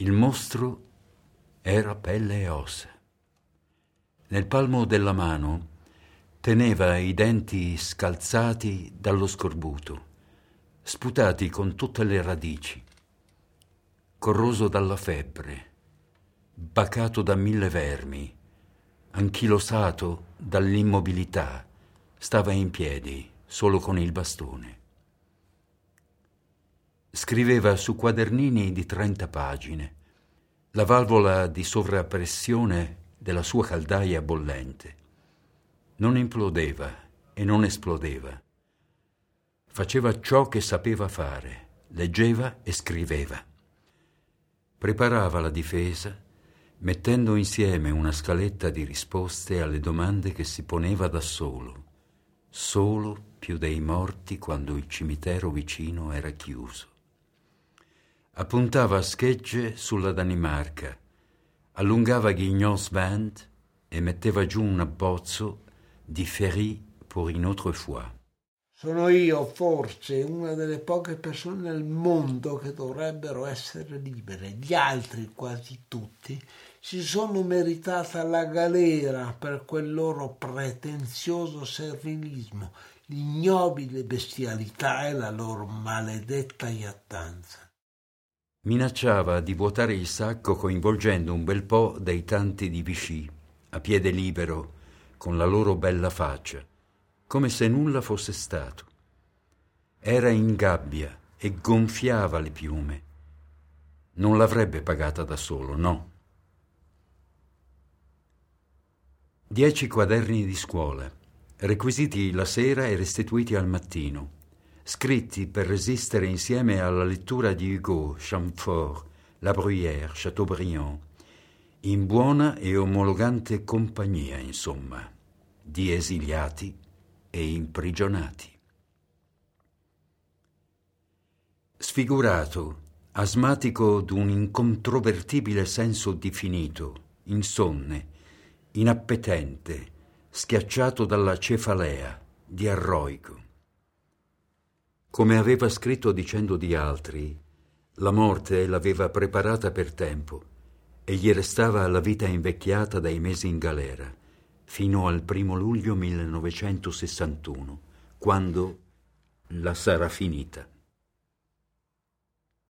Il mostro era pelle e ossa. Nel palmo della mano teneva i denti scalzati dallo scorbuto, sputati con tutte le radici, corroso dalla febbre, bacato da 1000 vermi, anchilosato dall'immobilità, stava in piedi solo con il bastone. Scriveva su quadernini di 30 pagine. La valvola di sovrappressione della sua caldaia bollente non implodeva e non esplodeva. Faceva ciò che sapeva fare, leggeva e scriveva. Preparava la difesa, mettendo insieme una scaletta di risposte alle domande che si poneva da solo più dei morti quando il cimitero vicino era chiuso. Appuntava schegge sulla Danimarca, allungava Guignol's Band e metteva giù un abbozzo di Ferry pour une autre fois. Sono io forse una delle poche persone nel mondo che dovrebbero essere libere. Gli altri, quasi tutti, si sono meritata la galera per quel loro pretenzioso servilismo, l'ignobile bestialità e la loro maledetta iattanza. Minacciava di vuotare il sacco coinvolgendo un bel po' dei tanti di Vichy, a piede libero, con la loro bella faccia, come se nulla fosse stato. Era in gabbia e gonfiava le piume. Non l'avrebbe pagata da solo, no. 10 quaderni di scuola, requisiti la sera e restituiti al mattino, scritti per resistere insieme alla lettura di Hugo, Chamfort, La Bruyère, Chateaubriand, in buona e omologante compagnia, insomma, di esiliati e imprigionati. Sfigurato, asmatico d'un incontrovertibile senso di finito, insonne, inappetente, schiacciato dalla cefalea, diarroico. Come aveva scritto dicendo di altri, la morte l'aveva preparata per tempo e gli restava la vita invecchiata dai mesi in galera, fino al 1 luglio 1961, quando la sarà finita.